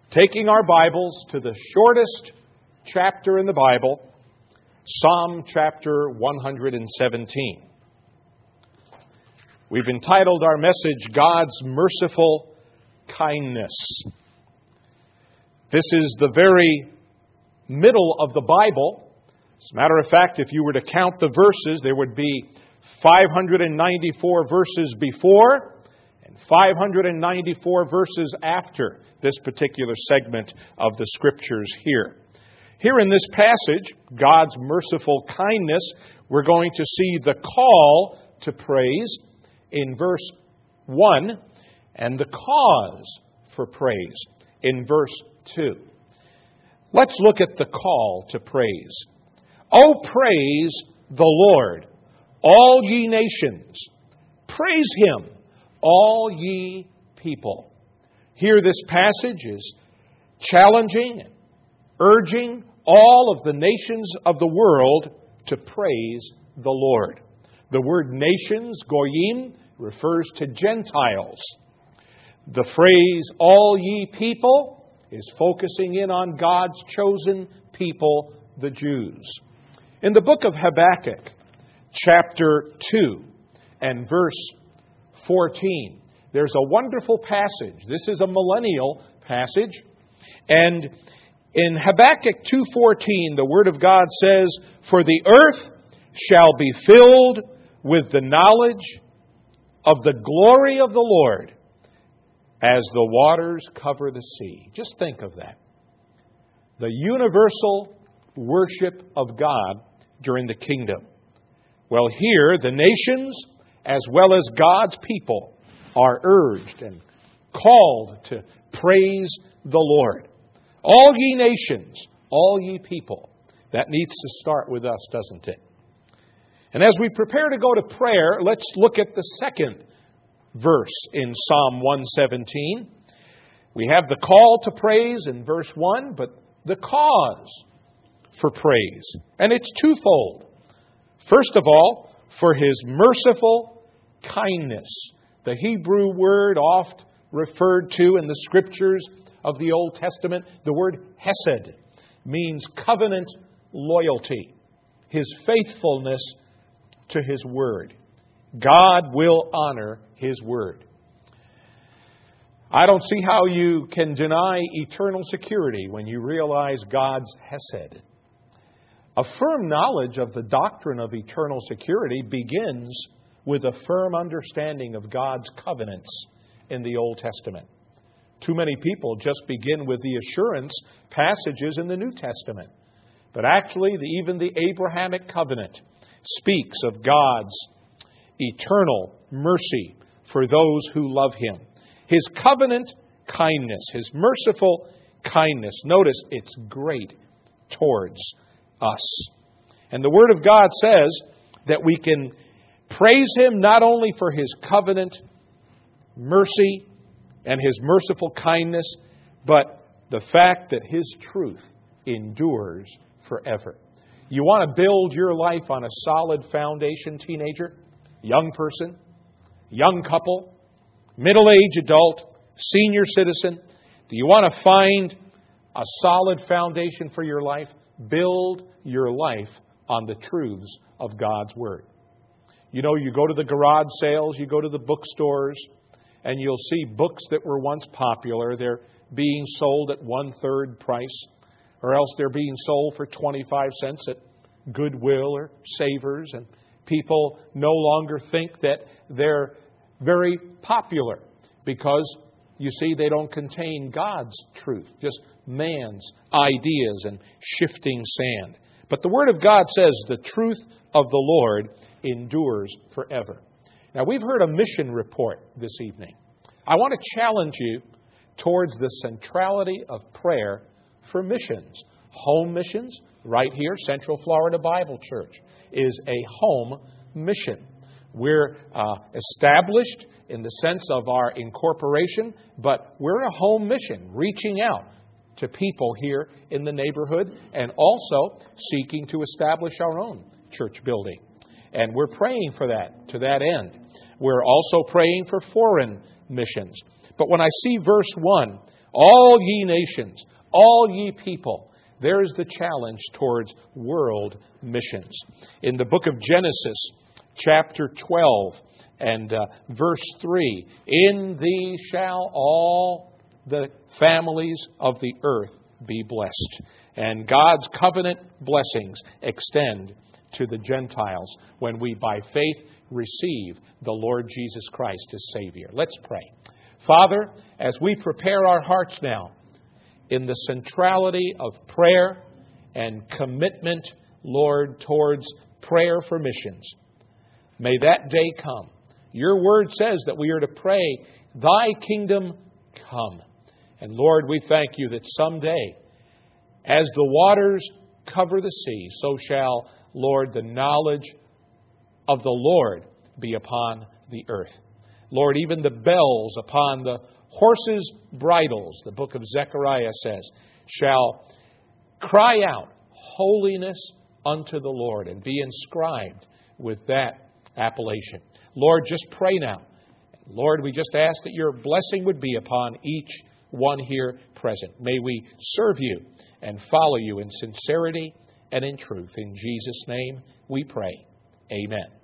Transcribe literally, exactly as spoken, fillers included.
taking our Bibles to the shortest chapter in the Bible, Psalm chapter one hundred seventeen. We've entitled our message, God's Merciful Kindness. This is the very middle of the Bible. As a matter of fact, if you were to count the verses, there would be five hundred ninety-four verses before and five hundred ninety-four verses after this particular segment of the Scriptures here. Here in this passage, God's merciful kindness, we're going to see the call to praise in verse one and the cause for praise in verse two. Let's look at the call to praise. Oh, praise the Lord, all ye nations. Praise Him, all ye people. Here this passage is challenging and urging all of the nations of the world to praise the Lord. The word nations, goyim, refers to Gentiles. The phrase, all ye people, is focusing in on God's chosen people, the Jews. In the book of Habakkuk, chapter two and verse fourteen, there's a wonderful passage. This is a millennial passage. And in Habakkuk two fourteen, the Word of God says, "For the earth shall be filled with the knowledge of the glory of the Lord as the waters cover the sea." Just think of that. The universal worship of God during the kingdom. Well, here, the nations, as well as God's people, are urged and called to praise the Lord. All ye nations, all ye people. That needs to start with us, doesn't it? And as we prepare to go to prayer, let's look at the second verse in Psalm one seventeen. We have the call to praise in verse one, but the cause for praise. And it's twofold. First of all, for His merciful kindness. The Hebrew word oft referred to in the Scriptures of the Old Testament, the word hesed, means covenant loyalty. His faithfulness to His word. God will honor His word. I don't see how you can deny eternal security when you realize God's hesed. A firm knowledge of the doctrine of eternal security begins with a firm understanding of God's covenants in the Old Testament. Too many people just begin with the assurance passages in the New Testament. But actually, the, even the Abrahamic covenant speaks of God's eternal mercy for those who love Him. His covenant kindness, His merciful kindness. Notice it's great towards us. And the Word of God says that we can praise Him not only for His covenant mercy and His merciful kindness, but the fact that His truth endures forever. You want to build your life on a solid foundation, teenager, young person, young couple, middle-aged adult, senior citizen? Do you want to find a solid foundation for your life? Build your life on the truths of God's Word. You know, you go to the garage sales, you go to the bookstores, and you'll see books that were once popular. They're being sold at one-third price, or else they're being sold for twenty-five cents at Goodwill or Savers, and people no longer think that they're very popular because, you see, they don't contain God's truth, just man's ideas and shifting sand. But the Word of God says the truth of the Lord endures forever. Now, we've heard a mission report this evening. I want to challenge you towards the centrality of prayer for missions. Home missions, right here, Central Florida Bible Church, is a home mission. We're uh, established in the sense of our incorporation, but we're a home mission, reaching out to people here in the neighborhood and also seeking to establish our own church building. And we're praying for that, to that end. We're also praying for foreign missions. But when I see verse one, All ye nations, all ye people. There is the challenge towards world missions. In the book of Genesis, chapter twelve and uh, verse three, in thee shall all the families of the earth be blessed. And God's covenant blessings extend to the Gentiles when we by faith receive the Lord Jesus Christ as Savior. Let's pray. Father, as we prepare our hearts now in the centrality of prayer and commitment, Lord, towards prayer for missions, may that day come. Your word says that we are to pray, thy kingdom come. And Lord, we thank you that someday, as the waters cover the sea, so shall, Lord, the knowledge of the Lord be upon the earth. Lord, even the bells upon the horses' bridles, the book of Zechariah says, shall cry out holiness unto the Lord and be inscribed with that appellation. Lord, just pray now. Lord, we just ask that your blessing would be upon each one here present. May we serve you and follow you in sincerity and in truth. In Jesus' name we pray. Amen.